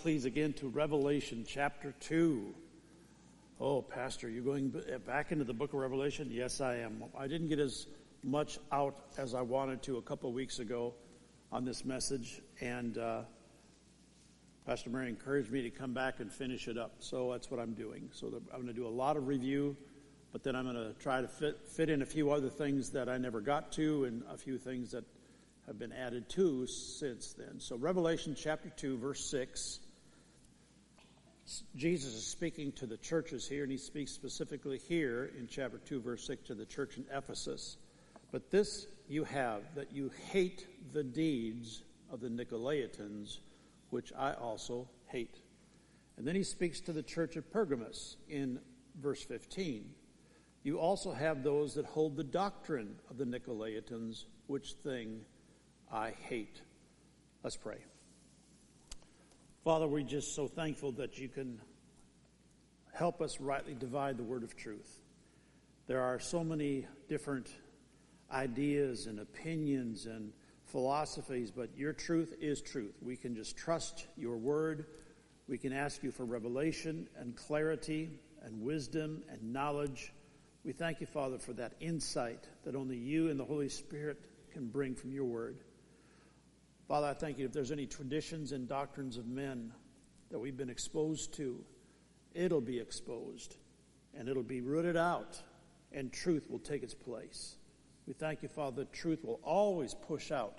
please, again to Revelation chapter 2. Oh, Pastor, you're going back into the book of Revelation? Yes, I am. I didn't get as much out as I wanted to a couple of weeks ago on this message, and Pastor Mary encouraged me to come back and finish it up, so that's what I'm doing. So I'm going to do a lot of review, but then I'm going to try to fit in a few other things that I never got to and a few things that have been added to since then. So Revelation chapter 2, verse 6, Jesus is speaking to the churches here, and he speaks specifically here in chapter 2, verse 6 to the church in Ephesus. But this you have, that you hate the deeds of the Nicolaitans, which I also hate. And then he speaks to the church of Pergamos in verse 15. You also have those that hold the doctrine of the Nicolaitans, which thing I hate. Let's pray. Father, we're just so thankful that you can help us rightly divide the word of truth. There are so many different ideas and opinions and philosophies, but your truth is truth. We can just trust your word. We can ask you for revelation and clarity and wisdom and knowledge. We thank you, Father, for that insight that only you and the Holy Spirit can bring from your word. Father, I thank you if there's any traditions and doctrines of men that we've been exposed to, it'll be exposed and it'll be rooted out and truth will take its place. We thank you, Father, that truth will always push out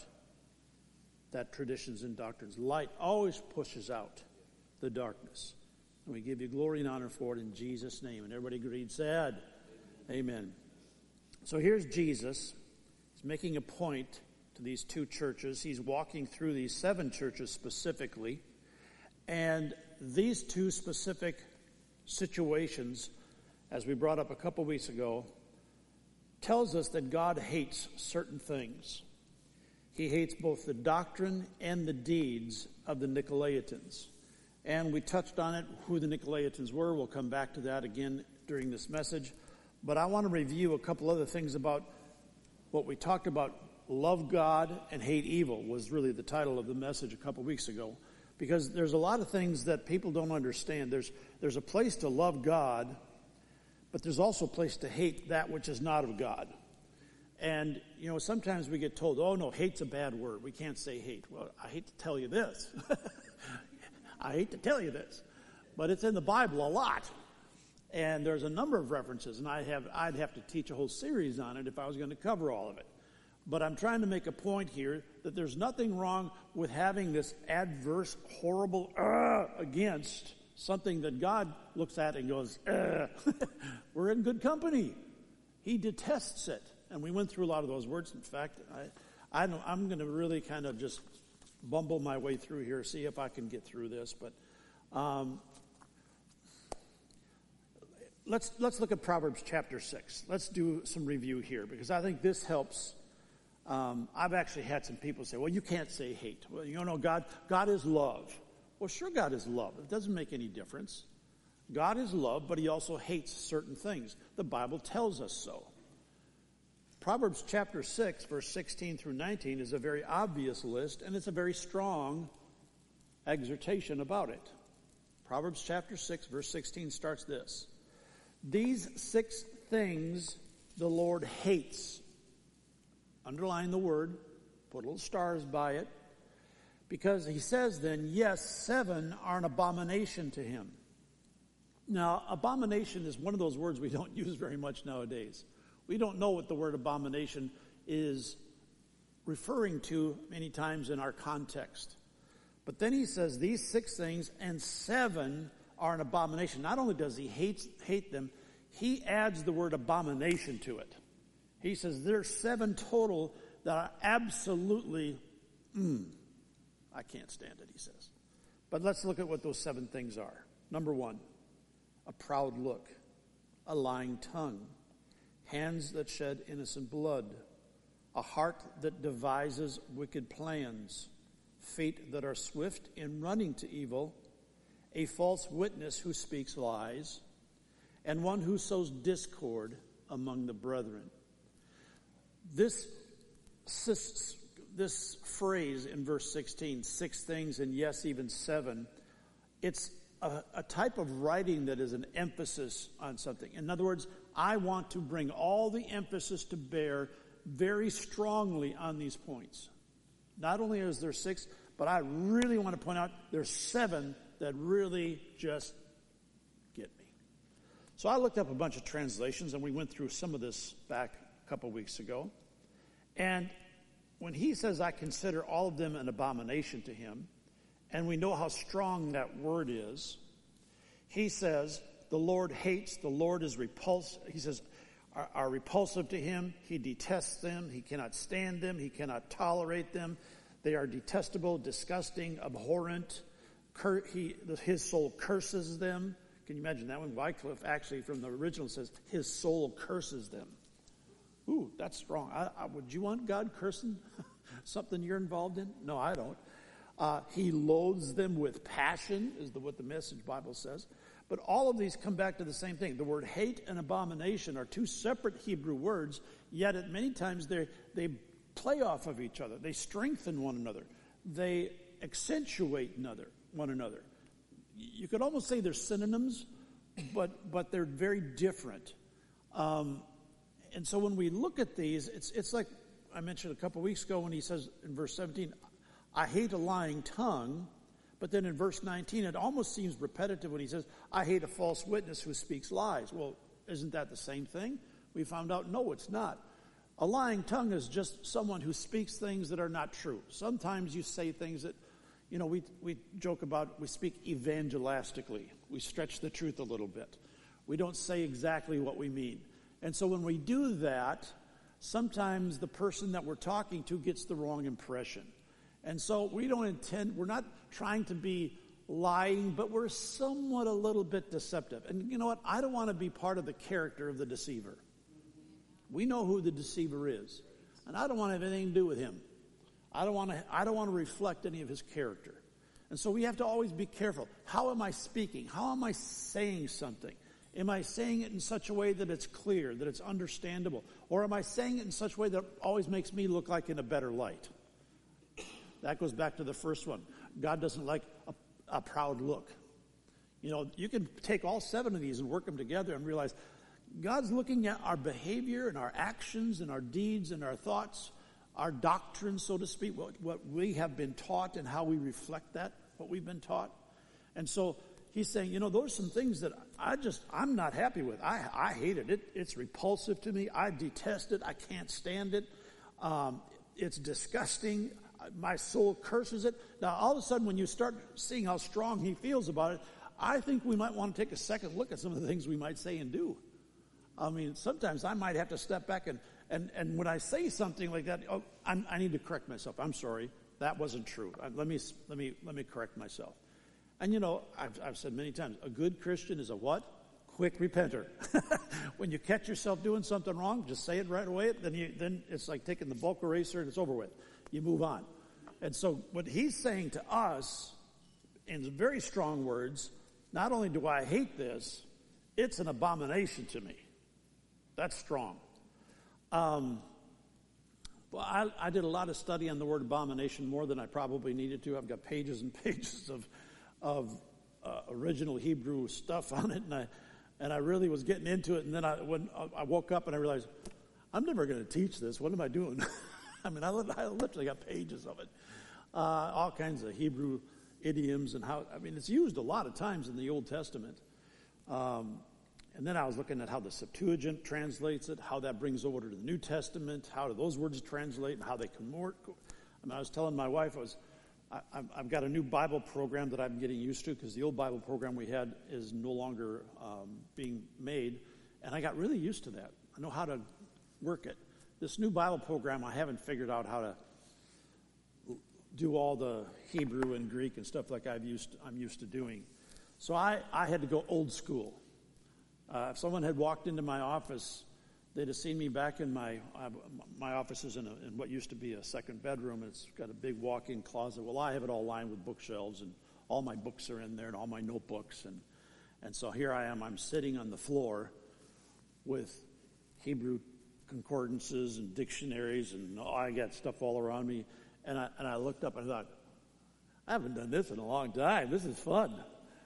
that traditions and doctrines. Light always pushes out the darkness. And we give you glory and honor for it in Jesus' name. And everybody agreed, said, amen. So here's Jesus. He's making a point to these two churches. He's walking through these 7 churches specifically. And these 2 specific situations, as we brought up a couple weeks ago, tells us that God hates certain things. He hates both the doctrine and the deeds of the Nicolaitans. And we touched on it, who the Nicolaitans were. We'll come back to that again during this message. But I want to review a couple other things about what we talked about. Love God and hate evil was really the title of the message a couple weeks ago. Because there's a lot of things that people don't understand. There's a place to love God, but there's also a place to hate that which is not of God. And, you know, sometimes we get told, oh, no, hate's a bad word. We can't say hate. Well, I hate to tell you this. I hate to tell you this. But it's in the Bible a lot. And there's a number of references, and I'd have to teach a whole series on it if I was going to cover all of it. But I'm trying to make a point here that there's nothing wrong with having this adverse, horrible, against something that God looks at and goes, we're in good company. He detests it. And we went through a lot of those words. In fact, I'm going to really kind of just bumble my way through here, see if I can get through this. But let's look at Proverbs chapter 6. Let's do some review here, because I think this helps. I've actually had some people say, well, you can't say hate. Well, you know, God is love. Well, sure, God is love. It doesn't make any difference. God is love, but he also hates certain things. The Bible tells us so. Proverbs chapter 6, verse 16 through 19 is a very obvious list, and it's a very strong exhortation about it. Proverbs chapter 6, verse 16 starts this. These 6 things the Lord hates. Underline the word, put little stars by it, because he says then, yes, 7 are an abomination to him. Now, abomination is one of those words we don't use very much nowadays. We don't know what the word abomination is referring to many times in our context. But then he says these 6 things and 7 are an abomination. Not only does he hate them, he adds the word abomination to it. He says there's 7 total that are absolutely, I can't stand it, he says. But let's look at what those 7 things are. Number 1, a proud look, a lying tongue, hands that shed innocent blood, a heart that devises wicked plans, feet that are swift in running to evil, a false witness who speaks lies, and one who sows discord among the brethren. This phrase in verse 16, 6 things and yes, even 7, it's a type of writing that is an emphasis on something. In other words, I want to bring all the emphasis to bear very strongly on these points. Not only is there 6, but I really want to point out there's 7 that really just get me. So I looked up a bunch of translations, and we went through some of this back a couple weeks ago. And when he says, I consider all of them an abomination to him, and we know how strong that word is, he says, the Lord hates, the Lord is repulsive. He says, are repulsive to him. He detests them. He cannot stand them. He cannot tolerate them. They are detestable, disgusting, abhorrent. His soul curses them. Can you imagine that one? Wycliffe actually from the original says, his soul curses them. Ooh, that's strong. Would you want God cursing something you're involved in? No, I don't. He loathes them with passion, is what the Message Bible says. But all of these come back to the same thing. The word hate and abomination are 2 separate Hebrew words, yet at many times they play off of each other. They strengthen one another. They accentuate one another. You could almost say they're synonyms, but they're very different. And so when we look at these, it's like I mentioned a couple weeks ago when he says in verse 17, I hate a lying tongue. But then in verse 19, it almost seems repetitive when he says, I hate a false witness who speaks lies. Well, isn't that the same thing? We found out, no, it's not. A lying tongue is just someone who speaks things that are not true. Sometimes you say things that, we joke about, we speak evangelistically. We stretch the truth a little bit. We don't say exactly what we mean. And so when we do that, sometimes the person that we're talking to gets the wrong impression. And so we're not trying to be lying, but we're somewhat a little bit deceptive. And you know what? I don't want to be part of the character of the deceiver. We know who the deceiver is. And I don't want to have anything to do with him. I don't want to reflect any of his character. And so we have to always be careful. How am I speaking? How am I saying something? Am I saying it in such a way that it's clear, that it's understandable? Or am I saying it in such a way that always makes me look like in a better light? That goes back to the first one. God doesn't like a proud look. You can take all 7 of these and work them together and realize God's looking at our behavior and our actions and our deeds and our thoughts, our doctrine, so to speak, what we have been taught and how we reflect that, what we've been taught. And so he's saying, those are some things that I'm not happy with. I hate it. It's repulsive to me. I detest it. I can't stand it. It's disgusting. My soul curses it. Now, all of a sudden, when you start seeing how strong he feels about it, I think we might want to take a second look at some of the things we might say and do. I mean, sometimes I might have to step back and when I say something like that, I need to correct myself. I'm sorry, that wasn't true. Let me correct myself. And I've said many times, a good Christian is a what? Quick repenter. When you catch yourself doing something wrong, just say it right away. Then it's like taking the bulk eraser and it's over with. You move on. And so what he's saying to us in very strong words, not only do I hate this, it's an abomination to me. That's strong. Well, I did a lot of study on the word abomination, more than I probably needed to. I've got pages and pages of original Hebrew stuff on it, and I really was getting into it. And then when I woke up and I realized, I'm never going to teach this. What am I doing? I mean, I literally got pages of it. All kinds of Hebrew idioms and it's used a lot of times in the Old Testament. And then I was looking at how the Septuagint translates it, how that brings over to the New Testament, how do those words translate, and how they can work. I was telling my wife, I've got a new Bible program that I'm getting used to because the old Bible program we had is no longer being made, and I got really used to that. I know how to work it. This new Bible program, I haven't figured out how to do all the Hebrew and Greek and stuff like I'm used to doing. So I had to go old school. If someone had walked into my office, they'd have seen me back in my office is in what used to be a second bedroom. It's got a big walk-in closet. Well, I have it all lined with bookshelves, and all my books are in there and all my notebooks. And so here I am. I'm sitting on the floor with Hebrew concordances and dictionaries, and I got stuff all around me. And I looked up and I thought, I haven't done this in a long time. This is fun.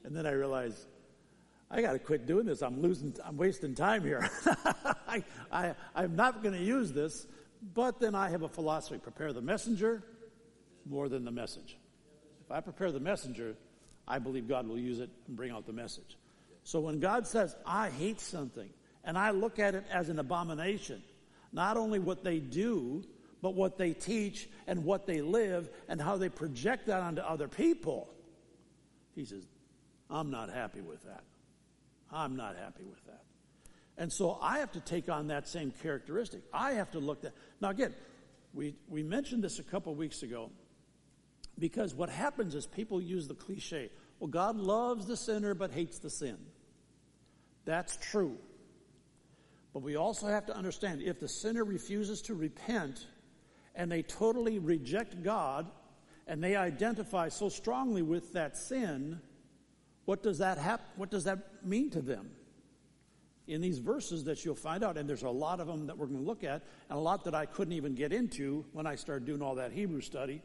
And then I realized, I got to quit doing this. I'm wasting time here. I'm not going to use this. But then I have a philosophy: prepare the messenger more than the message. If I prepare the messenger, I believe God will use it and bring out the message. So when God says, I hate something, and I look at it as an abomination, not only what they do, but what they teach and what they live and how they project that onto other people, he says, I'm not happy with that. I'm not happy with that. And so I have to take on that same characteristic. I have to look at... Now again, we mentioned this a couple weeks ago, because what happens is people use the cliche, well, God loves the sinner but hates the sin. That's true. But we also have to understand, if the sinner refuses to repent and they totally reject God and they identify so strongly with that sin, what does that mean to them? In these verses that you'll find out, and there's a lot of them that we're going to look at, and a lot that I couldn't even get into when I started doing all that Hebrew study,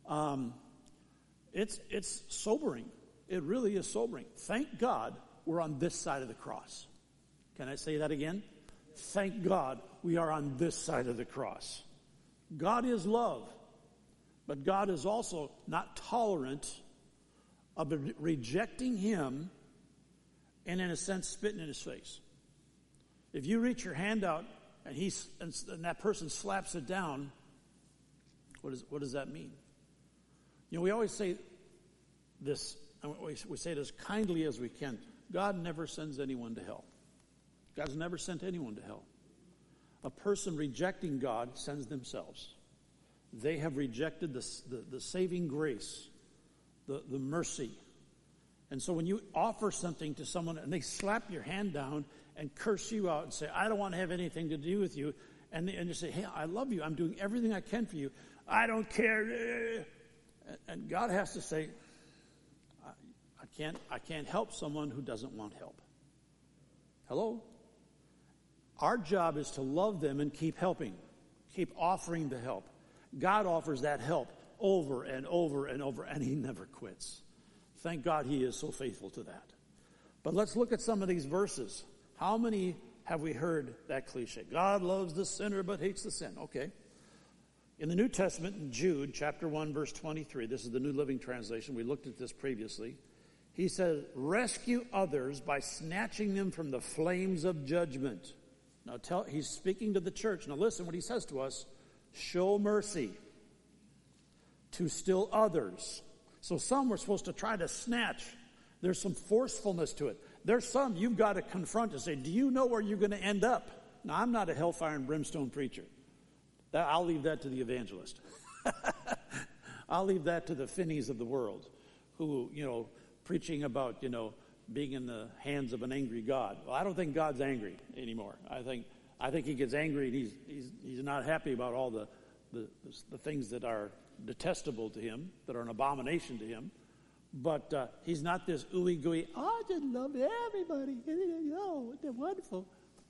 it's sobering. It really is sobering. Thank God we're on this side of the cross. Can I say that again? Thank God we are on this side of the cross. God is love, but God is also not tolerant of rejecting him and, in a sense, spitting in his face. If you reach your hand out and that person slaps it down, what does that mean? You know, we always say this, and we say it as kindly as we can. God never sends anyone to hell. God's never sent anyone to hell. A person rejecting God sends themselves. They have rejected the saving grace, the mercy. And so when you offer something to someone and they slap your hand down and curse you out and say, I don't want to have anything to do with you, and you say, hey, I love you. I'm doing everything I can for you. I don't care. And God has to say, I can't help someone who doesn't want help. Hello? Our job is to love them and keep helping, keep offering the help. God offers that help over and over and over, and he never quits. Thank God he is so faithful to that. But let's look at some of these verses. How many have we heard that cliche? God loves the sinner but hates the sin. Okay. In the New Testament, in Jude, chapter 1, verse 23, this is the New Living Translation. We looked at this previously. He says, rescue others by snatching them from the flames of judgment. Now, he's speaking to the church. Now, listen what he says to us. Show mercy to still others. So some we're supposed to try to snatch. There's some forcefulness to it. There's some you've got to confront and say, do you know where you're going to end up? Now, I'm not a hellfire and brimstone preacher. I'll leave that to the evangelist. I'll leave that to the Finneys of the world who, preaching about, being in the hands of an angry God. Well, I don't think God's angry anymore. I think he gets angry and he's not happy about all the things that are detestable to him, that are an abomination to him. But he's not this ooey gooey, I just love everybody. Oh, they're wonderful.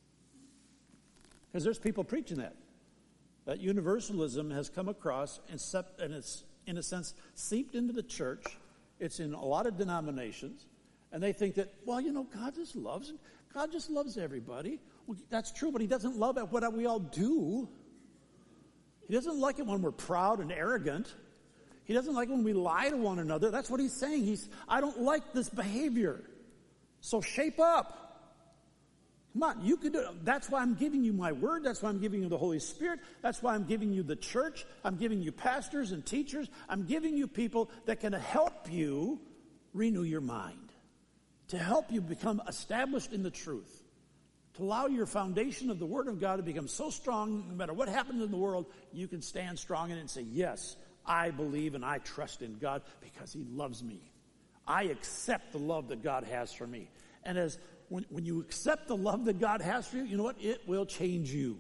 Because there's people preaching that. That universalism has come across and it's, in a sense, seeped into the church. It's in a lot of denominations. And they think that, God just loves everybody. Well, that's true, but he doesn't love what we all do. He doesn't like it when we're proud and arrogant. He doesn't like it when we lie to one another. That's what he's saying. I don't like this behavior. So shape up. Come on, you can do it. That's why I'm giving you my word. That's why I'm giving you the Holy Spirit. That's why I'm giving you the church. I'm giving you pastors and teachers. I'm giving you people that can help you renew your mind, to help you become established in the truth, to allow your foundation of the Word of God to become so strong, no matter what happens in the world, you can stand strong in it and say, yes, I believe and I trust in God because he loves me. I accept the love that God has for me. And when you accept the love that God has for you, you know what? It will change you.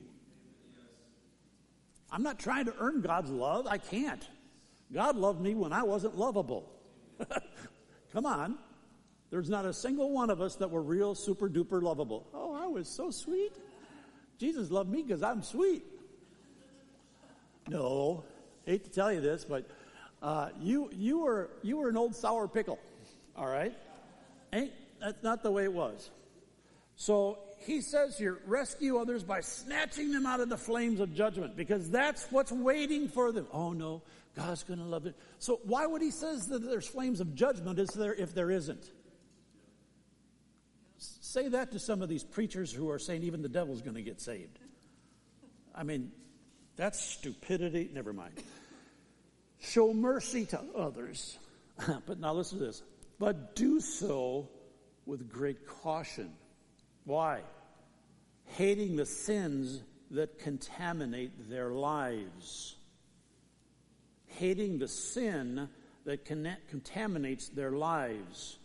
I'm not trying to earn God's love. I can't. God loved me when I wasn't lovable. Come on. There's not a single one of us that were real super duper lovable. Oh, I was so sweet. Jesus loved me because I'm sweet. No, hate to tell you this, but you were an old sour pickle, all right? That's not the way it was. So he says here, rescue others by snatching them out of the flames of judgment, because that's what's waiting for them. Oh no, God's going to love it. So why would he says that there's flames of judgment if there isn't? Say that to some of these preachers who are saying even the devil's going to get saved. I mean, that's stupidity. Never mind. Show mercy to others. But now listen to this. But do so with great caution. Why? Hating the sins that contaminate their lives. Hating the sin that contaminates their lives.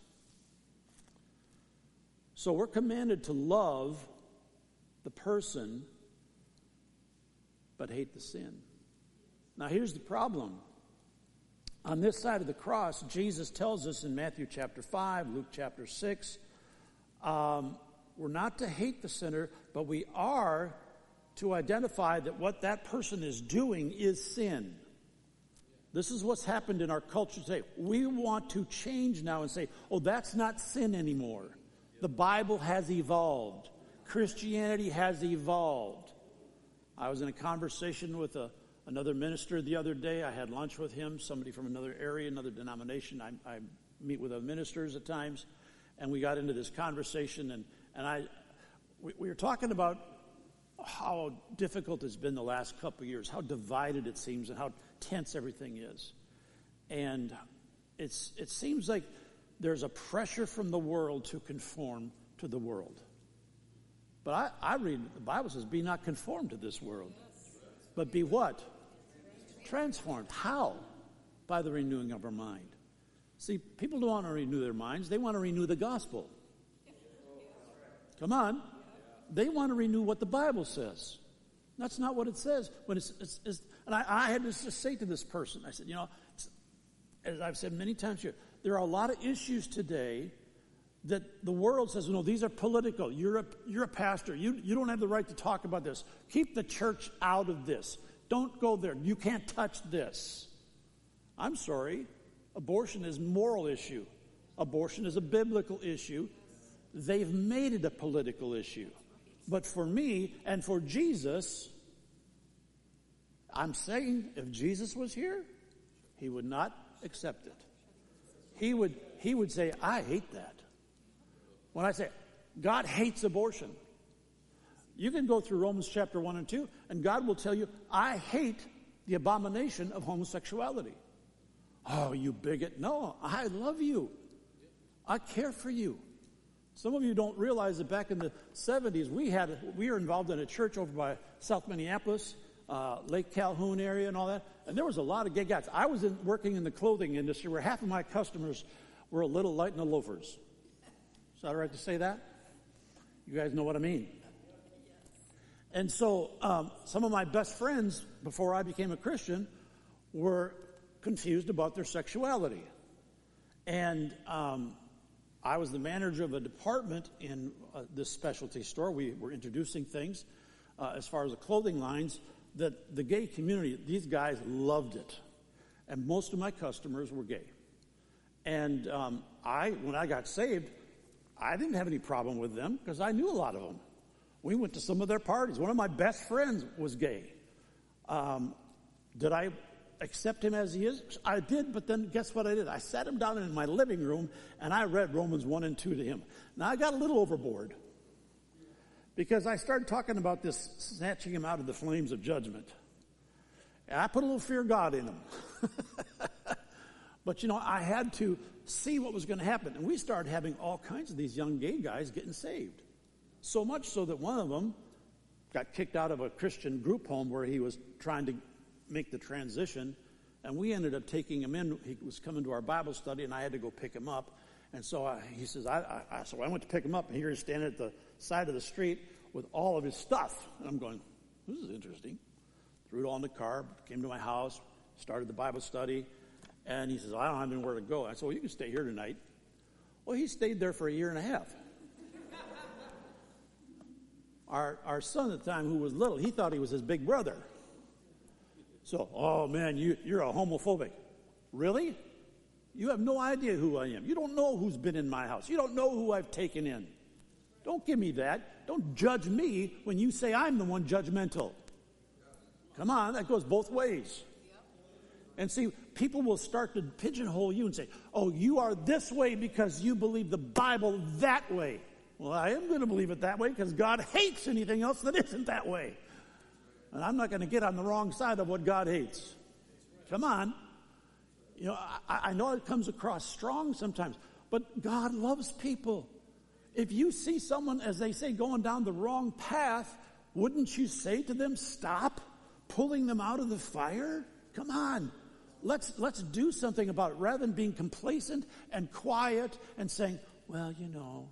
So we're commanded to love the person, but hate the sin. Now here's the problem. On this side of the cross, Jesus tells us in Matthew chapter 5, Luke chapter 6, we're not to hate the sinner, but we are to identify that what that person is doing is sin. This is what's happened in our culture today. We want to change now and say, oh, that's not sin anymore. The Bible has evolved. Christianity has evolved. I was in a conversation with another minister the other day. I had lunch with him, somebody from another area, another denomination. I meet with other ministers at times, and we got into this conversation, and we were talking about how difficult it's been the last couple of years, how divided it seems, and how tense everything is. And it seems like there's a pressure from the world to conform to the world. But I read, the Bible says, be not conformed to this world, but be what? Transformed. How? By the renewing of our mind. See, people don't want to renew their minds. They want to renew the gospel. Come on. They want to renew what the Bible says. That's not what it says. When and I had to just say to this person, I said, as I've said many times here, there are a lot of issues today that the world says, no, these are political. You're a pastor. You don't have the right to talk about this. Keep the church out of this. Don't go there. You can't touch this. I'm sorry. Abortion is a moral issue. Abortion is a biblical issue. They've made it a political issue. But for me and for Jesus, I'm saying if Jesus was here, he would not accept it. He would say, I hate that. When I say, God hates abortion, you can go through Romans chapter 1 and 2, and God will tell you, I hate the abomination of homosexuality. Oh, you bigot. No, I love you. I care for you. Some of you don't realize that back in the 70s, we were involved in a church over by South Minneapolis, Lake Calhoun area and all that, and there was a lot of gay guys. I was working in the clothing industry where half of my customers were a little light in the loafers. Is that all right to say that? You guys know what I mean. And so some of my best friends, before I became a Christian, were confused about their sexuality. And I was the manager of a department in this specialty store. We were introducing things as far as the clothing lines that the gay community, these guys loved it. And most of my customers were gay. And when I got saved, I didn't have any problem with them because I knew a lot of them. We went to some of their parties. One of my best friends was gay. Did I accept him as he is? I did, but then guess what I did? I sat him down in my living room, and I read Romans 1 and 2 to him. Now, I got a little overboard because I started talking about this snatching him out of the flames of judgment. And I put a little fear of God in him. But, I had to see what was going to happen. And we started having all kinds of these young gay guys getting saved. So much so that one of them got kicked out of a Christian group home where he was trying to make the transition, and we ended up taking him in. He was coming to our Bible study, and I had to go pick him up. And so he says, so I went to pick him up, and here he's standing at the side of the street with all of his stuff. And I'm going, this is interesting. Threw it all in the car, came to my house, started the Bible study, and he says, I don't have anywhere to go. I said, well, you can stay here tonight. Well, he stayed there for a year and a half. Our son at the time, who was little, he thought he was his big brother. So, oh man, you're a homophobic. Really? You have no idea who I am. You don't know who's been in my house. You don't know who I've taken in. Don't give me that. Don't judge me when you say I'm the one judgmental. Come on, that goes both ways. And see, people will start to pigeonhole you and say, oh, you are this way because you believe the Bible that way. Well, I am going to believe it that way because God hates anything else that isn't that way. And I'm not going to get on the wrong side of what God hates. Come on. You know, I know it comes across strong sometimes, but God loves people. If you see someone, as they say, going down the wrong path, wouldn't you say to them, stop pulling them out of the fire? Come on. Let's do something about it rather than being complacent and quiet and saying, well, you know,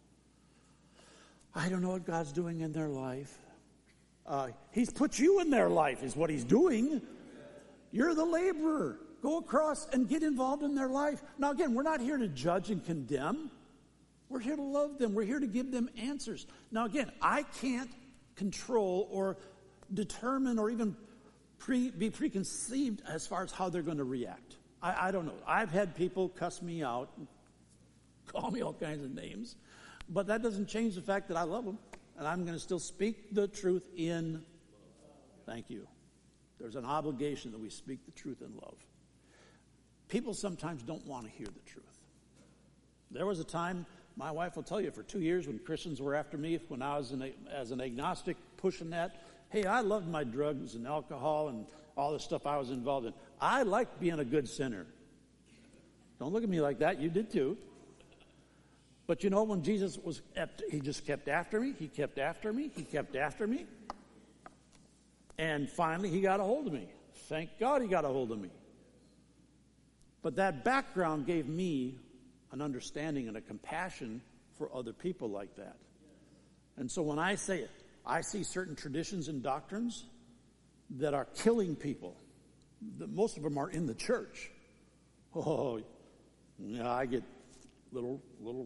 I don't know what God's doing in their life. He's put you in their life is what he's doing. You're the laborer. Go across and get involved in their life. Now, again, we're not here to judge and condemn. We're here to love them. We're here to give them answers. Now, again, I can't control or determine or even be preconceived as far as how they're going to react. I don't know. I've had people cuss me out, call me all kinds of names, but that doesn't change the fact that I love them, and I'm going to still speak the truth in, thank you. There's an obligation that we speak the truth in love. People sometimes don't want to hear the truth. There was a time, my wife will tell you, for 2 years when Christians were after me, when I was as an agnostic pushing that, hey, I loved my drugs and alcohol and all the stuff I was involved in. I liked being a good sinner. Don't look at me like that. You did too. But you know, when Jesus he just kept after me. He kept after me. He kept after me. And finally, he got a hold of me. Thank God he got a hold of me. But that background gave me an understanding and a compassion for other people like that. And so when I say it, I see certain traditions and doctrines that are killing people. Most of them are in the church. Oh, yeah, I get little,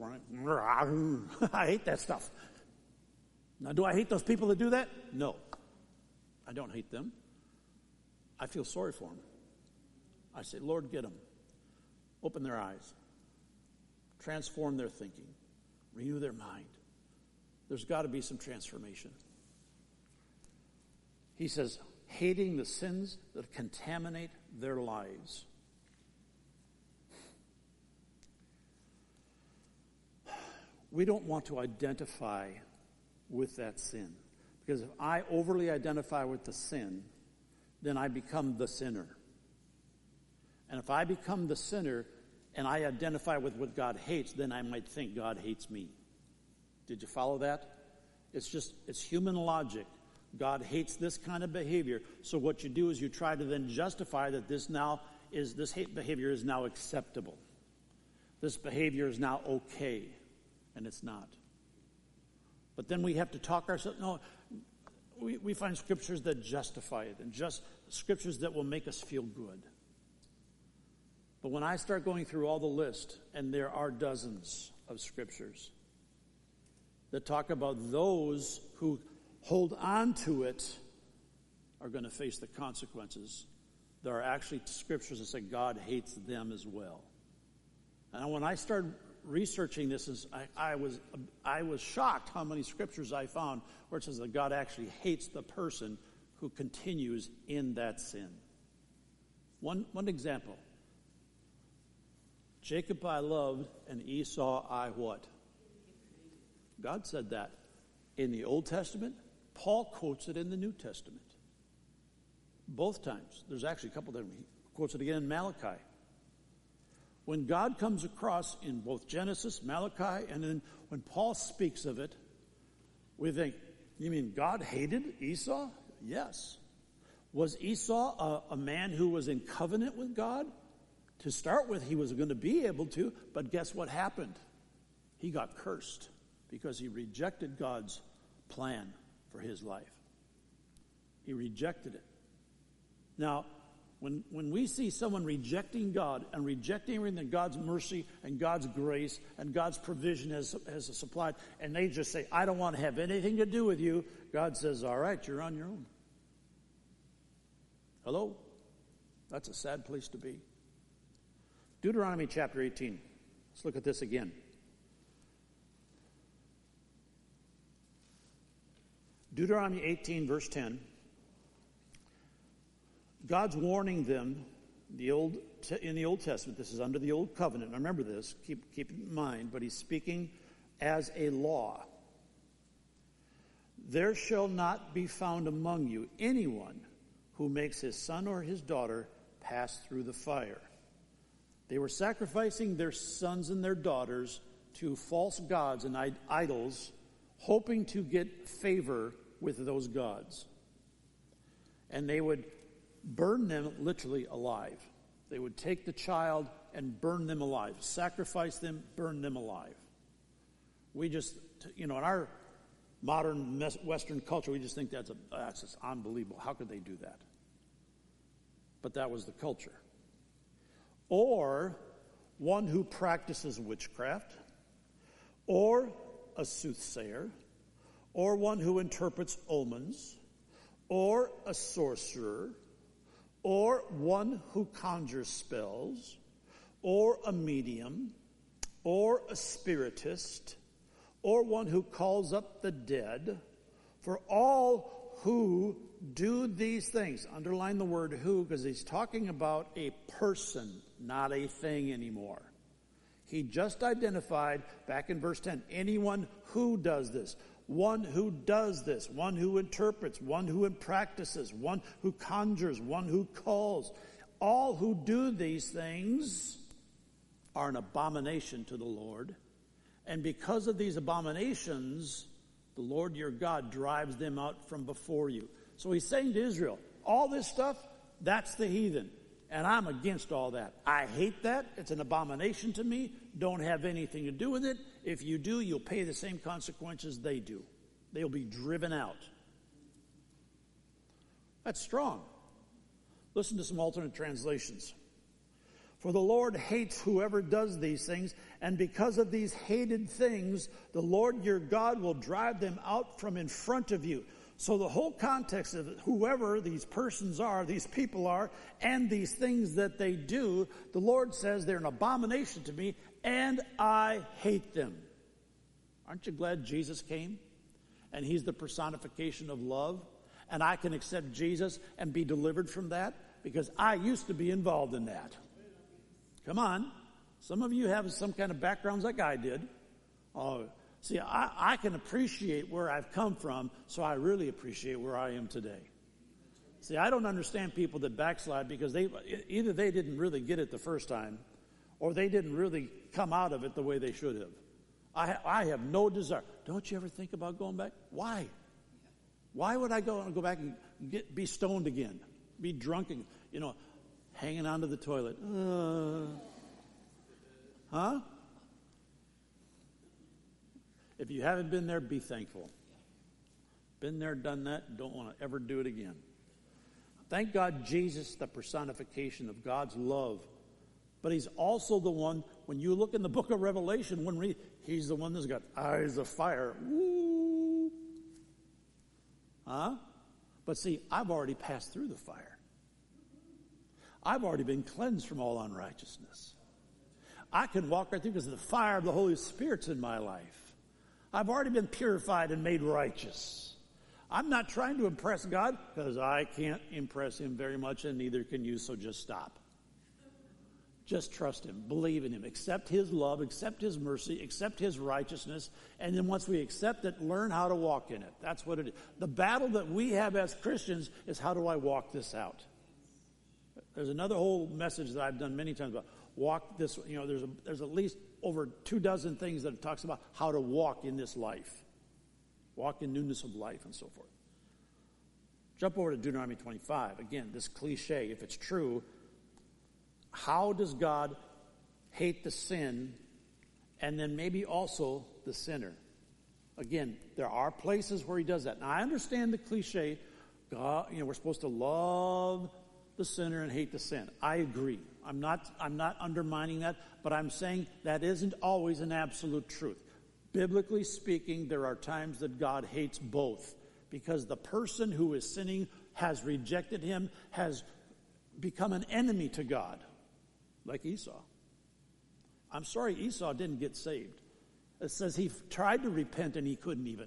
I hate that stuff. Now, do I hate those people that do that? No. I don't hate them. I feel sorry for them. I say, Lord, get them. Open their eyes. Transform their thinking. Renew their mind. There's got to be some transformation. He says, hating the sins that contaminate their lives. We don't want to identify with that sin. Because if I overly identify with the sin, then I become the sinner. And if I become the sinner and I identify with what God hates, then I might think God hates me. Did you follow that? It's human logic. God hates this kind of behavior. So what you do is you try to then justify that this hate behavior is now acceptable. This behavior is now okay. And it's not. But then we have to talk ourselves. No, we find scriptures that justify it and just scriptures that will make us feel good. But when I start going through all the list, and there are dozens of scriptures that talk about those who hold on to it are going to face the consequences. There are actually scriptures that say God hates them as well. And when I started researching this, I was shocked how many scriptures I found where it says that God actually hates the person who continues in that sin. One example. Jacob I loved, and Esau I what? God said that in the Old Testament. Paul quotes it in the New Testament. Both times. There's actually a couple of them. He quotes it again in Malachi. When God comes across in both Genesis, Malachi, and then when Paul speaks of it, we think, you mean God hated Esau? Yes. Was Esau a man who was in covenant with God? To start with, he was going to be able to, but guess what happened? He got cursed because he rejected God's plan for his life. He rejected it. Now, when we see someone rejecting God and rejecting everything God's mercy and God's grace and God's provision has supplied, and they just say, I don't want to have anything to do with you, God says, all right, you're on your own. Hello? That's a sad place to be. Deuteronomy chapter 18. Let's look at this again. Deuteronomy 18, verse 10. God's warning them in the Old Testament. This is under the Old Covenant. Now remember this. Keep it in mind. But he's speaking as a law. There shall not be found among you anyone who makes his son or his daughter pass through the fire. They were sacrificing their sons and their daughters to false gods and idols, hoping to get favor with those gods. And they would burn them literally alive. They would take the child and burn them alive, sacrifice them, burn them alive. We just, in our modern Western culture, we just think that's just unbelievable. How could they do that? But that was the culture. Or one who practices witchcraft, or a soothsayer, or one who interprets omens, or a sorcerer, or one who conjures spells, or a medium, or a spiritist, or one who calls up the dead. For all who do these things, underline the word who, because he's talking about a person, not a thing anymore. He just identified, back in verse 10, anyone who does this. One who does this, one who interprets, one who practices, one who conjures, one who calls. All who do these things are an abomination to the Lord. And because of these abominations, the Lord your God drives them out from before you. So he's saying to Israel, all this stuff, that's the heathen. And I'm against all that. I hate that. It's an abomination to me. Don't have anything to do with it. If you do, you'll pay the same consequences they do. They'll be driven out. That's strong. Listen to some alternate translations. For the Lord hates whoever does these things, and because of these hated things, the Lord your God will drive them out from in front of you. So the whole context of whoever these persons are, these people are, and these things that they do, the Lord says they're an abomination to me, and I hate them. Aren't you glad Jesus came? And he's the personification of love. And I can accept Jesus and be delivered from that because I used to be involved in that. Come on. Some of you have some kind of backgrounds like I did. See, I can appreciate where I've come from, so I really appreciate where I am today. See, I don't understand people that backslide because either they didn't really get it the first time or they didn't really come out of it the way they should have. I have no desire. Don't you ever think about going back? Why? Why would I go back and be stoned again? Be drunk and, hanging onto the toilet? Huh? If you haven't been there, be thankful. Been there, done that, don't want to ever do it again. Thank God Jesus, the personification of God's love. But he's also the one, when you look in the book of Revelation, he's the one that's got eyes of fire. Woo! Huh? But see, I've already passed through the fire. I've already been cleansed from all unrighteousness. I can walk right through because the fire of the Holy Spirit's in my life. I've already been purified and made righteous. I'm not trying to impress God because I can't impress him very much and neither can you, so just stop. Just trust him, believe in him, accept his love, accept his mercy, accept his righteousness, and then once we accept it, learn how to walk in it. That's what it is. The battle that we have as Christians is how do I walk this out? There's another whole message that I've done many times about walk this, there's at least over 24 things that it talks about how to walk in this life. Walk in newness of life and so forth. Jump over to Deuteronomy 25. Again, this cliche, if it's true, how does God hate the sin and then maybe also the sinner? Again, there are places where he does that. Now, I understand the cliche, God, we're supposed to love the sinner and hate the sin. I agree. I'm not undermining that, but I'm saying that isn't always an absolute truth. Biblically speaking, there are times that God hates both because the person who is sinning has rejected him, has become an enemy to God, like Esau. I'm sorry Esau didn't get saved. It says he tried to repent and he couldn't even.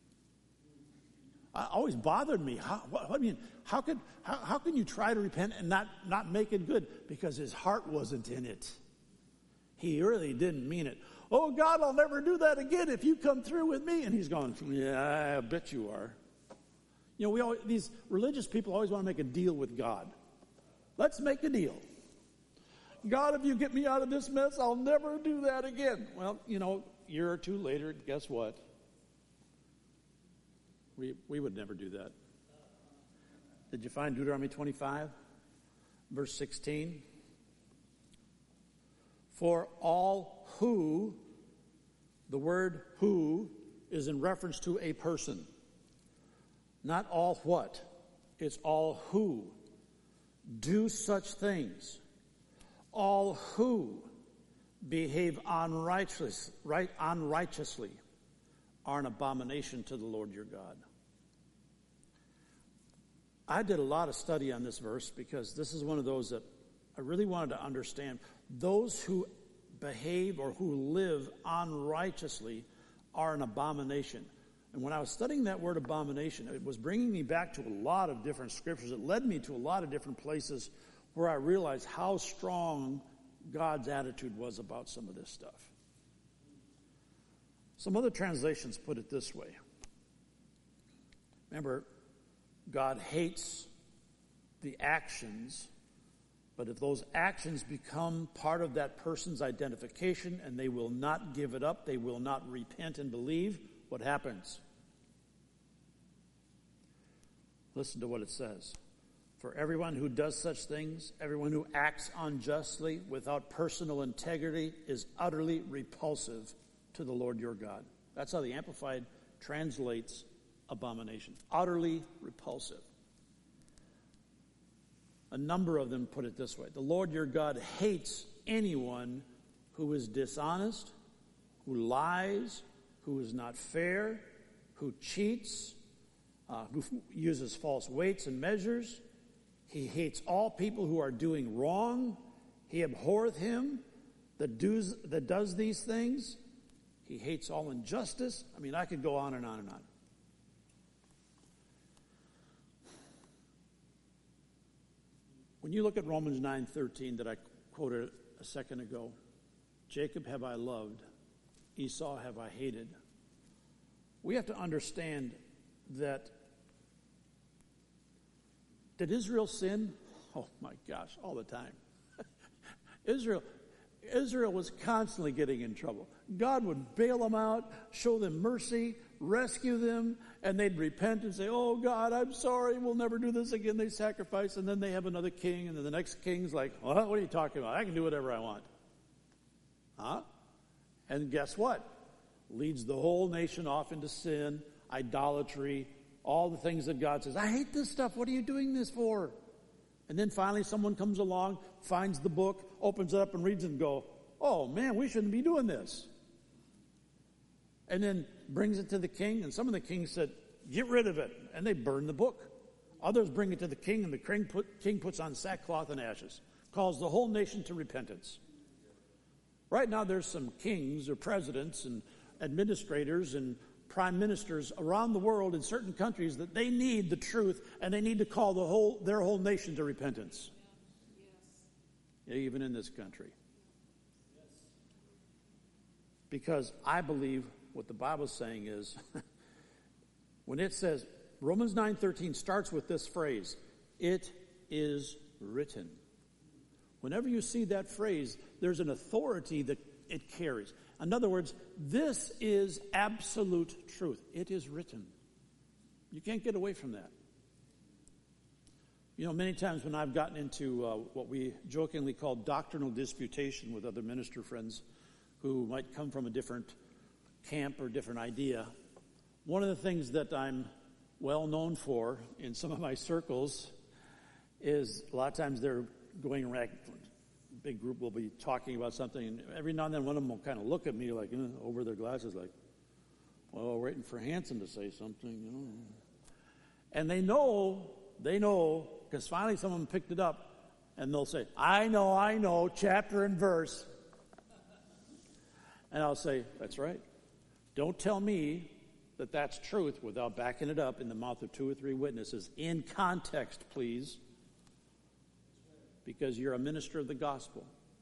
It always bothered me. How can you try to repent and not make it good? Because his heart wasn't in it. He really didn't mean it. Oh, God, I'll never do that again if you come through with me. And he's going, yeah, I bet you are. You know, these religious people always want to make a deal with God. Let's make a deal. God, if you get me out of this mess, I'll never do that again. Well, you know, a year or two later, guess what? We would never do that. Did you find Deuteronomy 25, verse 16? For all who, the word who is in reference to a person. Not all what, it's all who do such things. All who behave unrighteously are an abomination to the Lord your God. I did a lot of study on this verse because this is one of those that I really wanted to understand. Those who behave or who live unrighteously are an abomination. And when I was studying that word abomination, it was bringing me back to a lot of different scriptures. It led me to a lot of different places where I realized how strong God's attitude was about some of this stuff. Some other translations put it this way. Remember, God hates the actions, but if those actions become part of that person's identification and they will not give it up, they will not repent and believe, what happens? Listen to what it says. For everyone who does such things, everyone who acts unjustly without personal integrity is utterly repulsive to the Lord your God. That's how the Amplified translates abomination. Utterly repulsive. A number of them put it this way. The Lord your God hates anyone who is dishonest, who lies, who is not fair, who cheats, who uses false weights and measures. He hates all people who are doing wrong. He abhorreth him that does these things. He hates all injustice. I mean, I could go on and on and on. When you look at Romans 9:13 that I quoted a second ago, Jacob have I loved, Esau have I hated. We have to understand that did Israel sin? Oh my gosh, all the time. Israel was constantly getting in trouble. God would bail them out, show them mercy, rescue them, and they'd repent and say, oh God, I'm sorry, we'll never do this again. They sacrifice, and then they have another king, and then the next king's like, well, what are you talking about? I can do whatever I want. Huh? And guess what? Leads the whole nation off into sin, idolatry, all the things that God says, I hate this stuff. What are you doing this for? And then finally someone comes along, finds the book, opens it up and reads it and go, oh man, we shouldn't be doing this. And then brings it to the king, and some of the kings said, get rid of it. And they burn the book. Others bring it to the king, and the king puts on sackcloth and ashes, calls the whole nation to repentance. Right now there's some kings or presidents and administrators and prime ministers around the world in certain countries that they need the truth, and they need to call their whole nation to repentance. Yes. Even in this country. Yes. Because I believe what the Bible is saying is, when it says, Romans 9:13 starts with this phrase, it is written. Whenever you see that phrase, there's an authority that it carries. In other words, this is absolute truth. It is written. You can't get away from that. You know, many times when I've gotten into what we jokingly call doctrinal disputation with other minister friends who might come from a different camp or different idea, one of the things that I'm well known for in some of my circles is a lot of times they're going around, a big group will be talking about something, and every now and then one of them will kind of look at me like, over their glasses like, well, waiting for Hanson to say something, And they know, because finally someone picked it up, and they'll say, I know, chapter and verse. And I'll say, that's right. Don't tell me that that's truth without backing it up in the mouth of 2 or 3 witnesses. In context, please. Because you're a minister of the gospel.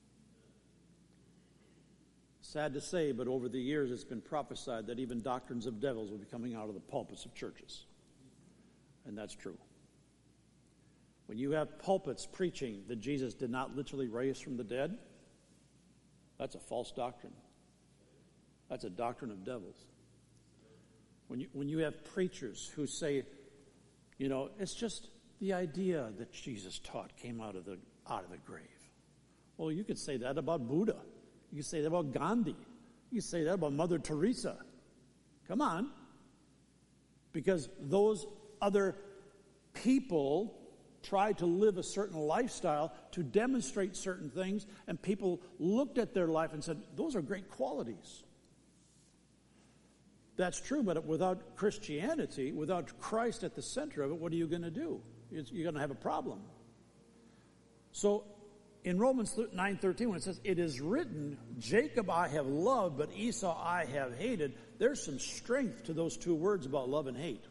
Sad to say, but over the years it's been prophesied that even doctrines of devils will be coming out of the pulpits of churches. And that's true. When you have pulpits preaching that Jesus did not literally raise from the dead, that's a false doctrine. That's a doctrine of devils. When you have preachers who say, it's just the idea that Jesus taught came out of the grave. Well, you could say that about Buddha. You could say that about Gandhi. You could say that about Mother Teresa. Come on. Because those other people tried to live a certain lifestyle to demonstrate certain things, and people looked at their life and said, those are great qualities. That's true, but without Christianity, without Christ at the center of it, what are you going to do? You're going to have a problem. So in Romans 9:13, when it says, it is written, Jacob I have loved, but Esau I have hated, there's some strength to those 2 words about love and hate.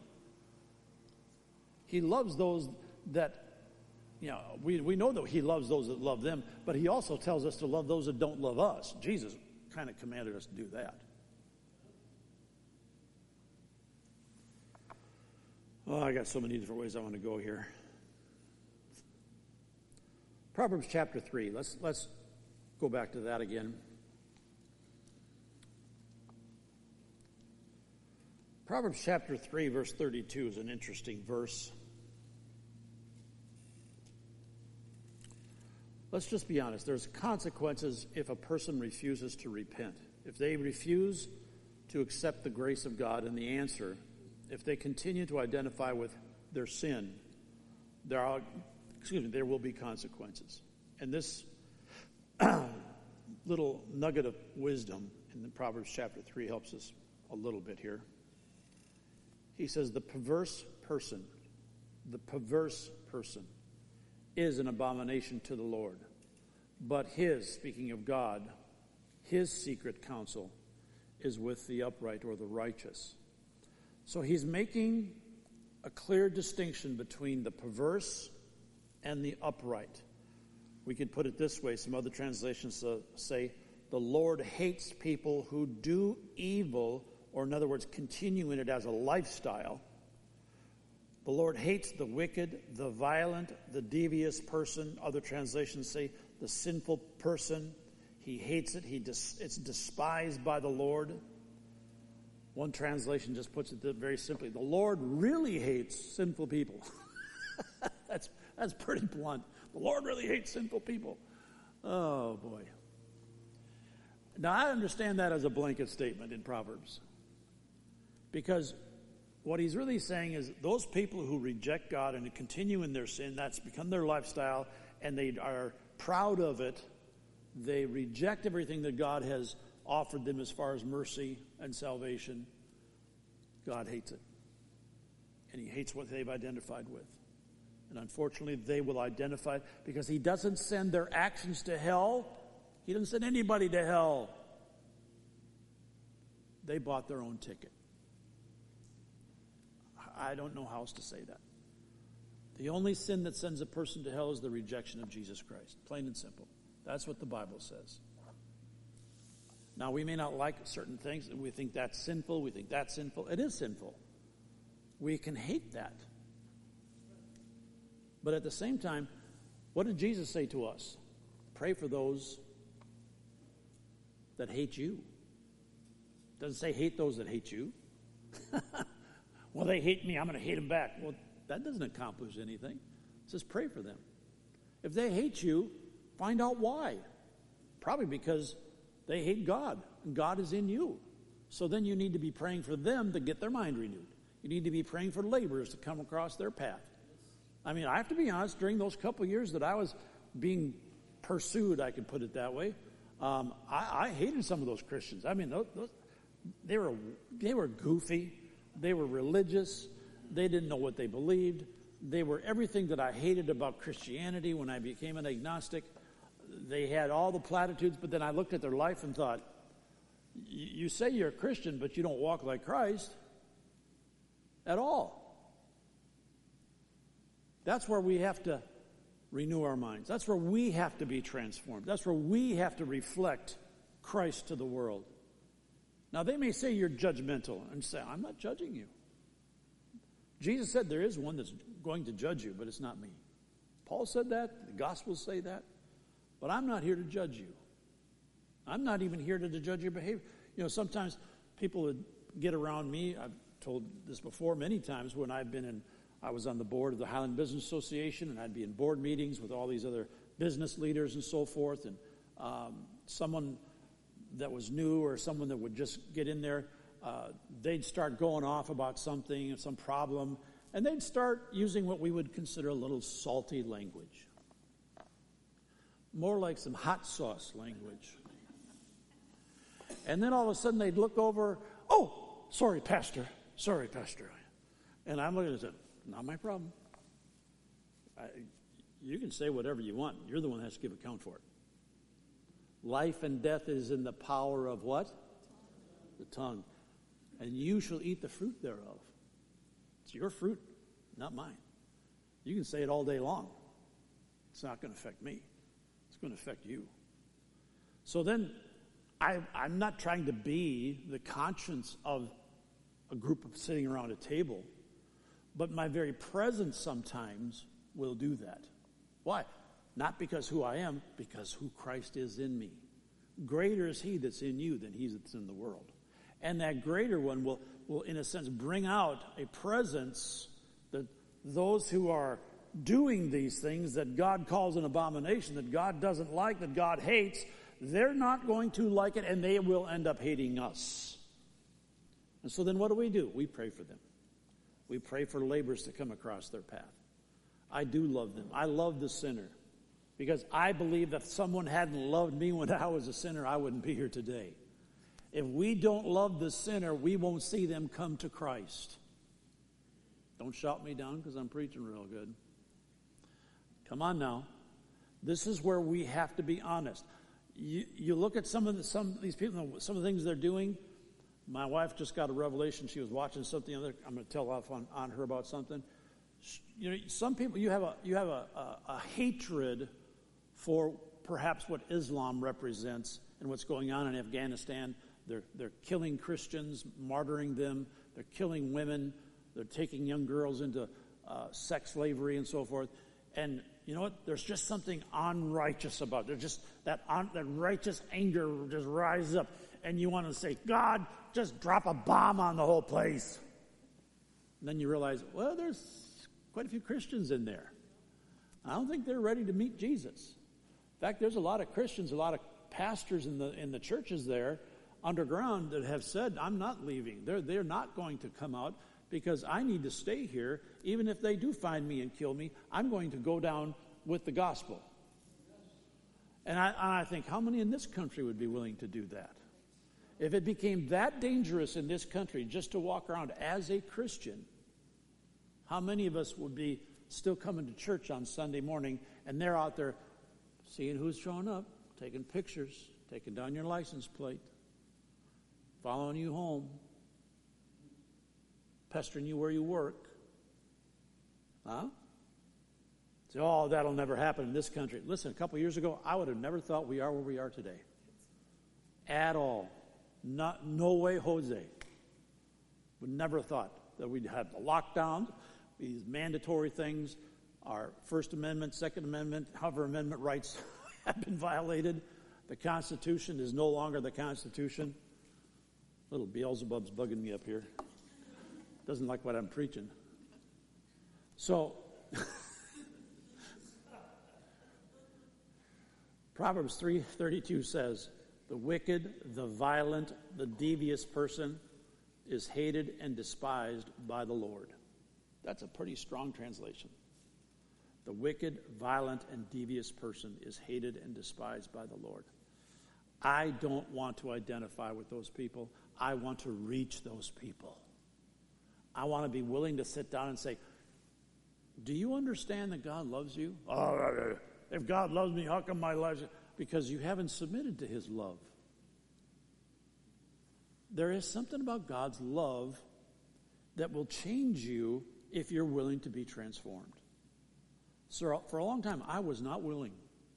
He loves those that, we know that he loves those that love them, but he also tells us to love those that don't love us. Jesus kind of commanded us to do that. Oh, I got so many different ways I want to go here. Proverbs chapter 3. Let's go back to that again. Proverbs chapter 3, verse 32 is an interesting verse. Let's just be honest. There's consequences if a person refuses to repent. If they refuse to accept the grace of God and the answer, if they continue to identify with their sin, there will be consequences. And this little nugget of wisdom in Proverbs chapter 3 helps us a little bit here. He says, the perverse person is an abomination to the Lord. But speaking of God, his secret counsel is with the upright or the righteous. So he's making a clear distinction between the perverse and the upright. We could put it this way. Some other translations say, the Lord hates people who do evil, or in other words, continue in it as a lifestyle. The Lord hates the wicked, the violent, the devious person. Other translations say the sinful person. He hates it. It's despised by the Lord. One translation just puts it very simply. The Lord really hates sinful people. That's pretty blunt. The Lord really hates sinful people. Oh, boy. Now, I understand that as a blanket statement in Proverbs. Because what he's really saying is those people who reject God and continue in their sin, that's become their lifestyle, and they are proud of it. They reject everything that God has offered them as far as mercy and salvation. God hates it. And he hates what they've identified with. And unfortunately, they will identify, because he doesn't send their actions to hell. He doesn't send anybody to hell. They bought their own ticket. I don't know how else to say that. The only sin that sends a person to hell is the rejection of Jesus Christ. Plain and simple. That's what the Bible says. Now, we may not like certain things, and we think that's sinful, we think that's sinful. It is sinful. We can hate that. But at the same time, what did Jesus say to us? Pray for those that hate you. It doesn't say hate those that hate you. Well, they hate me, I'm going to hate them back. Well, that doesn't accomplish anything. It says pray for them. If they hate you, find out why. Probably because they hate God, and God is in you. So then you need to be praying for them to get their mind renewed. You need to be praying for laborers to come across their path. I mean, I have to be honest, during those couple of years that I was being pursued, I could put it that way, I hated some of those Christians. I mean, they were goofy. They were religious. They didn't know what they believed. They were everything that I hated about Christianity when I became an agnostic. They had all the platitudes, but then I looked at their life and thought, You say you're a Christian, but you don't walk like Christ at all. That's where we have to renew our minds. That's where we have to be transformed. That's where we have to reflect Christ to the world. Now, they may say you're judgmental, and say, I'm not judging you. Jesus said there is one that's going to judge you, but it's not me. Paul said that. The Gospels say that. But I'm not here to judge you. I'm not even here to judge your behavior. You know, sometimes people would get around me. I've told this before many times when I was on the board of the Highland Business Association, and I'd be in board meetings with all these other business leaders and so forth, and someone that was new or someone that would just get in there, they'd start going off about something, some problem, and they'd start using what we would consider a little salty language. More like some hot sauce language. And then all of a sudden they'd look over, oh, sorry, Pastor. And I'm looking at it, not my problem. You can say whatever you want. You're the one that has to give account for it. Life and death is in the power of what? The tongue. And you shall eat the fruit thereof. It's your fruit, not mine. You can say it all day long. It's not going to affect me. It's going to affect you. So then, I'm not trying to be the conscience of a group of sitting around a table, but my very presence sometimes will do that. Why? Not because who I am, because who Christ is in me. Greater is he that's in you than he that's in the world. And that greater one will in a sense, bring out a presence that those who are doing these things that God calls an abomination, that God doesn't like, that God hates, they're not going to like it, and they will end up hating us. And so then what do? We pray for them. We pray for laborers to come across their path. I do love them. I love the sinner. Because I believe that if someone hadn't loved me when I was a sinner, I wouldn't be here today. If we don't love the sinner, we won't see them come to Christ. Don't shout me down because I'm preaching real good. Come on now. This is where we have to be honest. You look at some of these people, some of the things they're doing. My wife just got a revelation. She was watching something. I'm going to tell off on her about something. You know, some people, you have a hatred for perhaps what Islam represents and what's going on in Afghanistan. They're killing Christians, martyring them. They're killing women. They're taking young girls into sex slavery and so forth. And you know what? There's just something unrighteous about it. There's just that righteous anger just rises up. And you want to say, God, just drop a bomb on the whole place. And then you realize, well, there's quite a few Christians in there. I don't think they're ready to meet Jesus. In fact, there's a lot of Christians, a lot of pastors in the churches there underground that have said, I'm not leaving. They're not going to come out because I need to stay here. Even if they do find me and kill me, I'm going to go down with the gospel. And I think, how many in this country would be willing to do that? If it became that dangerous in this country just to walk around as a Christian, how many of us would be still coming to church on Sunday morning and they're out there seeing who's showing up, taking pictures, taking down your license plate, following you home, pestering you where you work? Huh? Say, oh, that'll never happen in this country. Listen, a couple years ago, I would have never thought we are where we are today. At all. No way, Jose. Would never thought that we'd have the lockdowns, these mandatory things, our First Amendment, Second Amendment, however amendment rights have been violated. The Constitution is no longer the Constitution. Little Beelzebub's bugging me up here. Doesn't like what I'm preaching. So, Proverbs 3:32 says, the wicked, the violent, the devious person is hated and despised by the Lord. That's a pretty strong translation. The wicked, violent, and devious person is hated and despised by the Lord. I don't want to identify with those people. I want to reach those people. I want to be willing to sit down and say, do you understand that God loves you? Oh, if God loves me, how come my life? Because you haven't submitted to his love. there is something about God's love that will change you if you're willing to be transformed. So for a long time, I was not willing.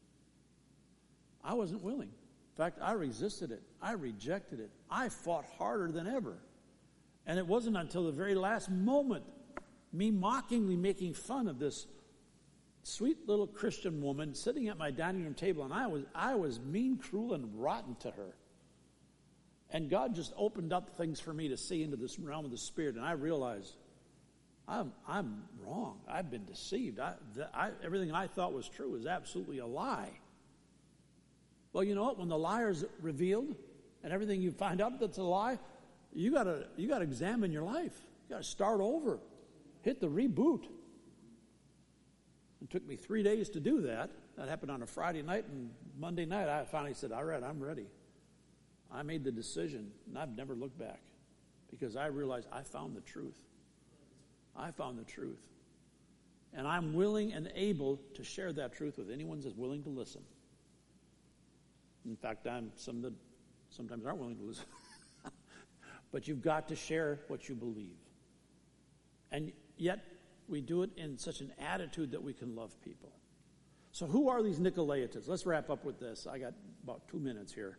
I wasn't willing. In fact, I resisted it. I rejected it. I fought harder than ever. And it wasn't until the very last moment, me mockingly making fun of this sweet little Christian woman sitting at my dining room table, and I was mean, cruel, and rotten to her. And God just opened up things for me to see into this realm of the Spirit, and I realized I'm wrong. I've been deceived. Everything I thought was true is absolutely a lie. Well, you know what? When the liar's revealed and everything you find out that's a lie, you gotta examine your life. You gotta start over. Hit the reboot. It took me 3 days to do that. That happened on a Friday night, and Monday night I finally said, all right, I'm ready. I made the decision, and I've never looked back because I realized I found the truth. I found the truth. And I'm willing and able to share that truth with anyone that's willing to listen. In fact, some that sometimes aren't willing to listen. But you've got to share what you believe. And yet, we do it in such an attitude that we can love people. So who are these Nicolaitans? Let's wrap up with this. I got about 2 minutes here.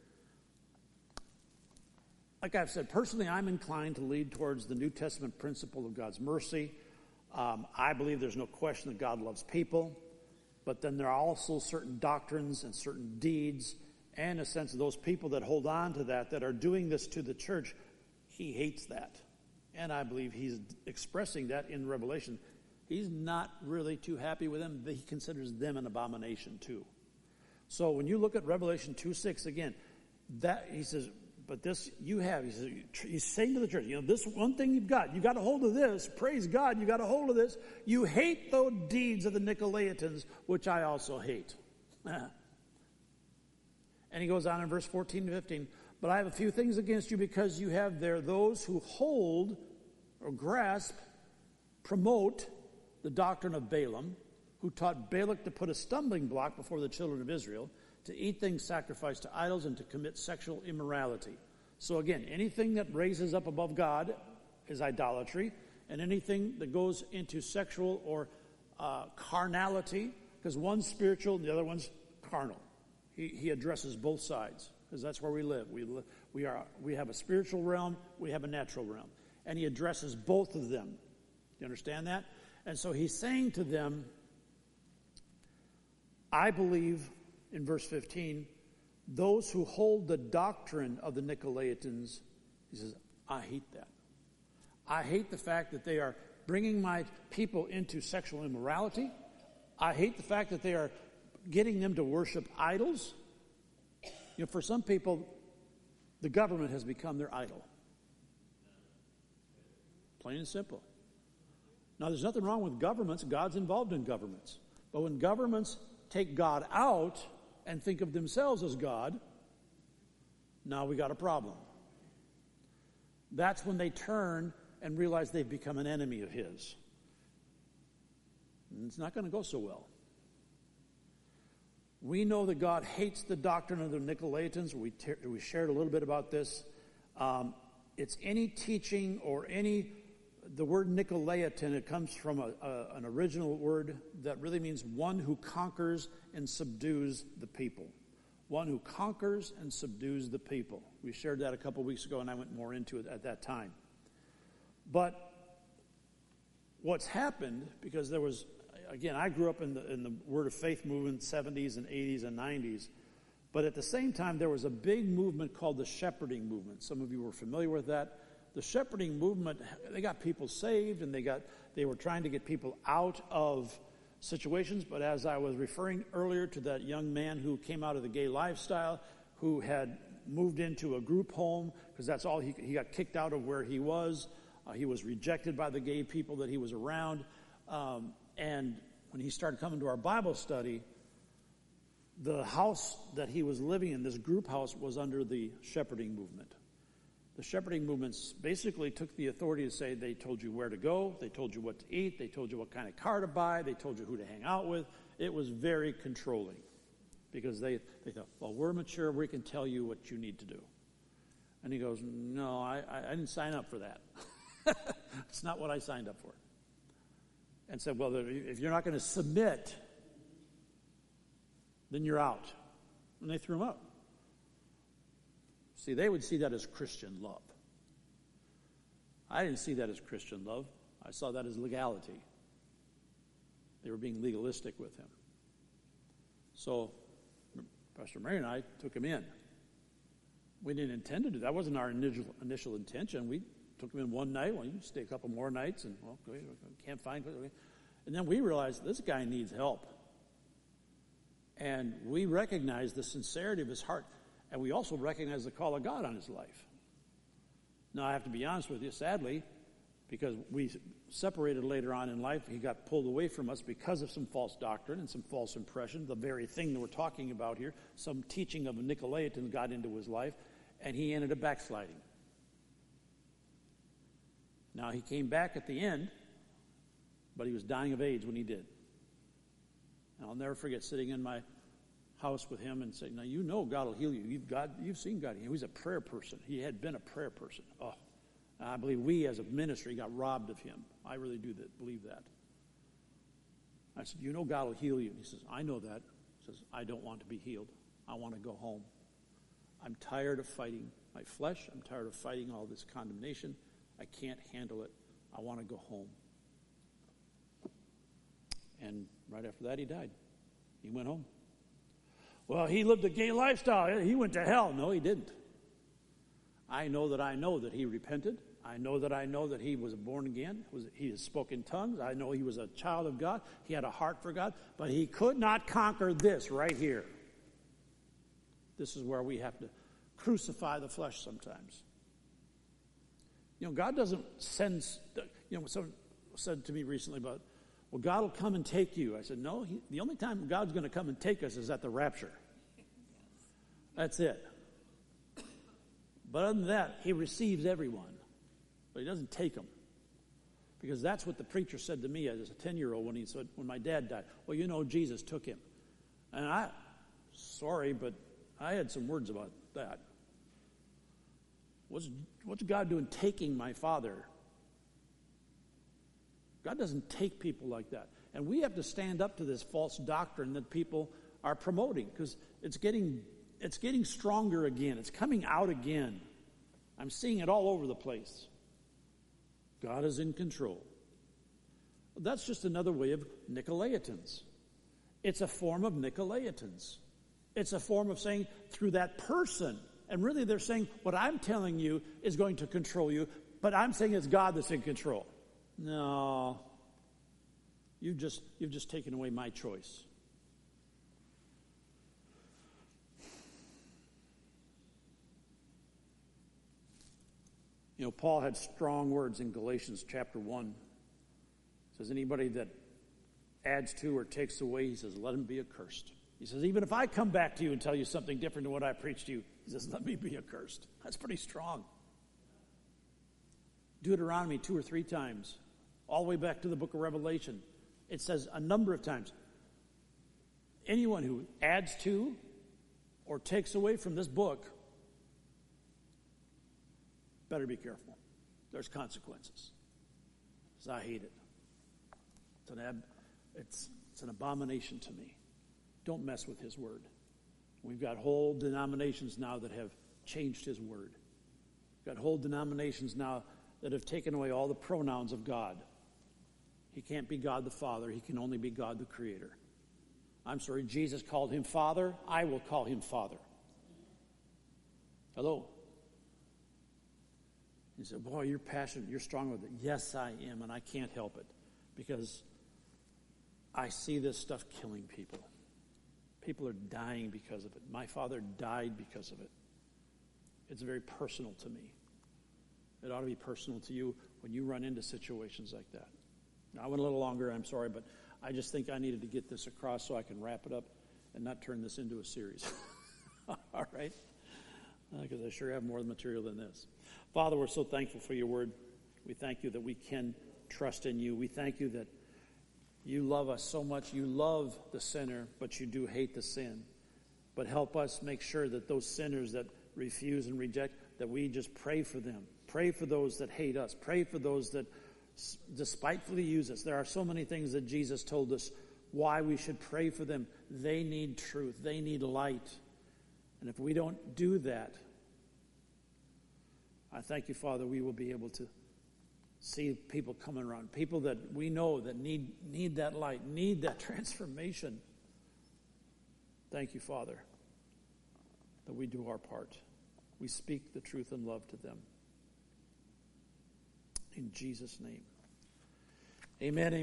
Like I've said, personally, I'm inclined to lead towards the New Testament principle of God's mercy. I believe there's no question that God loves people, but then there are also certain doctrines and certain deeds, and in a sense, those people that hold on to that are doing this to the church. He hates that. And I believe he's expressing that in Revelation. He's not really too happy with them. He considers them an abomination too. So when you look at Revelation 2:6 again, that he says, but this you have, he says, he's saying to the church, this one thing you got a hold of this, praise God, you got a hold of this. You hate those deeds of the Nicolaitans, which I also hate. And he goes on in verse 14 to 15, but I have a few things against you because you have there those who hold or grasp, promote the doctrine of Balaam, who taught Balak to put a stumbling block before the children of Israel, to eat things sacrificed to idols, and to commit sexual immorality. So again, anything that raises up above God is idolatry, and anything that goes into sexual or carnality, because one's spiritual and the other one's carnal. He addresses both sides, because that's where we live. We have a spiritual realm, we have a natural realm, and he addresses both of them. You understand that? And so he's saying to them, I believe, in verse 15, those who hold the doctrine of the Nicolaitans, he says, I hate that. I hate the fact that they are bringing my people into sexual immorality. I hate the fact that they are getting them to worship idols. For some people, the government has become their idol. Plain and simple. Now, there's nothing wrong with governments. God's involved in governments. But when governments take God out and think of themselves as God, now we got a problem. That's when they turn and realize they've become an enemy of his. And it's not going to go so well. We know that God hates the doctrine of the Nicolaitans. We shared a little bit about this. It's any teaching or the word Nicolaitan, it comes from an original word that really means one who conquers and subdues the people. One who conquers and subdues the people. We shared that a couple weeks ago, and I went more into it at that time. But what's happened, because there was, again, I grew up in the Word of Faith movement, 70s and 80s and 90s. But at the same time, there was a big movement called the shepherding movement. Some of you were familiar with that. The shepherding movement, they got people saved, and they were trying to get people out of situations. But as I was referring earlier to that young man who came out of the gay lifestyle, who had moved into a group home, because that's all he got kicked out of where he was. He was rejected by the gay people that he was around. And when he started coming to our Bible study, the house that he was living in, this group house, was under the shepherding movement. The shepherding movements basically took the authority to say they told you where to go, they told you what to eat, they told you what kind of car to buy, they told you who to hang out with. It was very controlling because they thought, well, we're mature, we can tell you what you need to do. And he goes, no, I didn't sign up for that. It's not what I signed up for. And said, well, if you're not going to submit, then you're out. And they threw him out. See, they would see that as Christian love. I didn't see that as Christian love. I saw that as legality. They were being legalistic with him. So Pastor Mary and I took him in. We didn't intend to do that. That wasn't our initial intention. We took him in one night. Well, you can stay a couple more nights, and well, can't find. And then we realized this guy needs help. And we recognized the sincerity of his heart, and we also recognized the call of God on his life. Now, I have to be honest with you, sadly, because we separated later on in life, he got pulled away from us because of some false doctrine and some false impression, the very thing that we're talking about here. Some teaching of a Nicolaitan got into his life, and he ended up backsliding. Now, he came back at the end, but he was dying of AIDS when he did. And I'll never forget sitting in my house with him and saying, now, you know God will heal you. You've seen God. He was a prayer person. He had been a prayer person. Oh, I believe we as a ministry got robbed of him. I really do believe that. I said, you know God will heal you. And he says, I know that. He says, I don't want to be healed. I want to go home. I'm tired of fighting my flesh. I'm tired of fighting all this condemnation. I can't handle it. I want to go home. And right after that, he died. He went home. Well, he lived a gay lifestyle. He went to hell. No, he didn't. I know that he repented. I know that he was born again. He spoke in tongues. I know he was a child of God. He had a heart for God. But he could not conquer this right here. This is where we have to crucify the flesh sometimes. You know, God doesn't send, someone said to me recently about, well, God will come and take you. I said, no, the only time God's going to come and take us is at the rapture. That's it. But other than that, he receives everyone. But he doesn't take them. Because that's what the preacher said to me as a 10-year-old when my dad died. Well, you know, Jesus took him. And sorry, but I had some words about that. What's God doing taking my father? God doesn't take people like that. And we have to stand up to this false doctrine that people are promoting because it's getting stronger again. It's coming out again. I'm seeing it all over the place. God is in control. That's just another way of Nicolaitans. It's a form of Nicolaitans. It's a form of saying through that person. And really they're saying what I'm telling you is going to control you, but I'm saying it's God that's in control. No, you've just taken away my choice. You know, Paul had strong words in Galatians chapter 1. It says, anybody that adds to or takes away, he says, let him be accursed. He says, even if I come back to you and tell you something different than what I preached to you, he says, let me be accursed. That's pretty strong. Deuteronomy 2 or 3 times. All the way back to the book of Revelation. It says a number of times, anyone who adds to or takes away from this book, better be careful. There's consequences. Because I hate it. It's an abomination to me. Don't mess with his word. We've got whole denominations now that have changed his word. We've got whole denominations now that have taken away all the pronouns of God. He can't be God the Father. He can only be God the Creator. I'm sorry, Jesus called him Father. I will call him Father. Hello? He said, boy, you're passionate. You're strong with it. Yes, I am, and I can't help it because I see this stuff killing people. People are dying because of it. My father died because of it. It's very personal to me. It ought to be personal to you when you run into situations like that. Now, I went a little longer, I'm sorry, but I just think I needed to get this across so I can wrap it up and not turn this into a series. All right? Because I sure have more material than this. Father, we're so thankful for your word. We thank you that we can trust in you. We thank you that you love us so much. You love the sinner, but you do hate the sin. But help us make sure that those sinners that refuse and reject, that we just pray for them. Pray for those that hate us. Pray for those that despitefully use us. There are so many things that Jesus told us why we should pray for them. They need truth. They need light. And if we don't do that, I thank you, Father, we will be able to see people coming around, people that we know that need that light, need that transformation. Thank you, Father, that we do our part. We speak the truth and love to them. In Jesus' name. Amen.